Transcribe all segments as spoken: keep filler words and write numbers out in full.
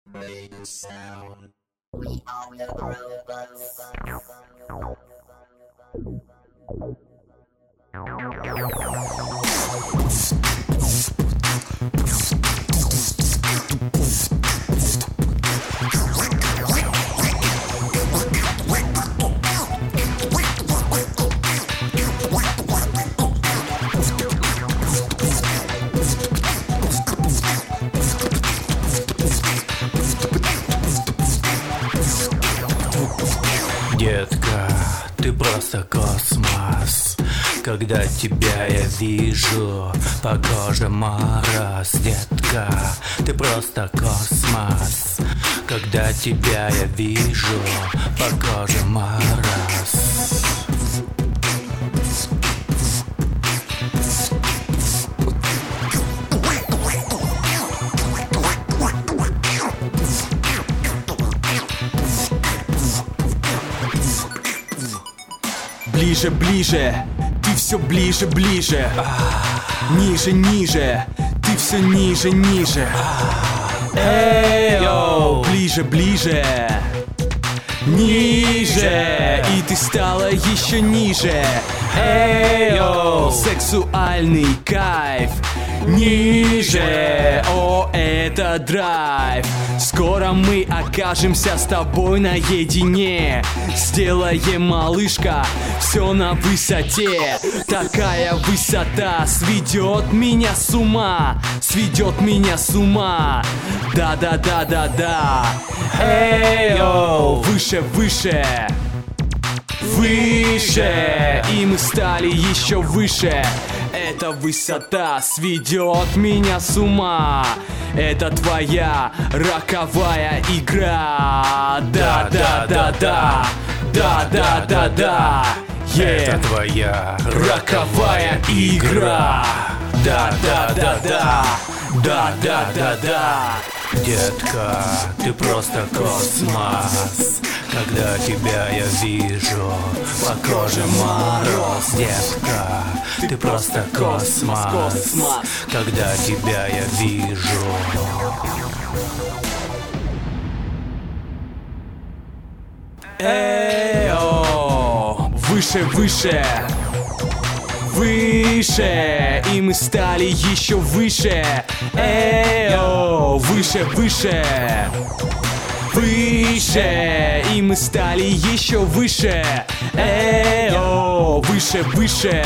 make sound. We are the robots. Детка, ты просто космос. Когда тебя я вижу, по коже мороз. Детка, ты просто космос. Когда тебя я вижу, по коже мороз. Ближе, ближе, ты все ближе, ближе. Ниже, ниже, ты все ниже, ниже. Эй-йоу, ближе, ближе. Ниже, и ты стала еще ниже. Эй-йоу, сексуальный кайф. Ниже, о, это драйв. Скоро мы окажемся с тобой наедине. Сделаем, малышка, все на высоте. Такая высота сведет меня с ума. Сведет меня с ума. Да-да-да-да-да. Эй-йоу, выше, выше. Выше, и мы стали еще выше. Эта высота сведет меня с ума. Это твоя роковая игра. Да-да-да-да. Да-да-да-да. Это твоя роковая игра. Да-да-да-да. Да-да-да-да. Детка, ты просто космос. Когда тебя я вижу, по коже мороз. Детка, ты просто космос. Когда тебя я вижу. Эй-о, выше, выше. Выше, и мы стали еще выше. Эй-о, выше, выше. Выше, и мы стали еще выше. Эй-о, выше, выше.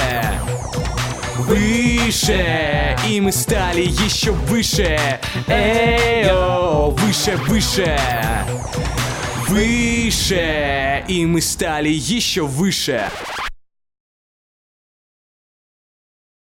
Выше, и мы стали еще выше. Эй-о, выше, выше. Выше, и мы стали еще выше.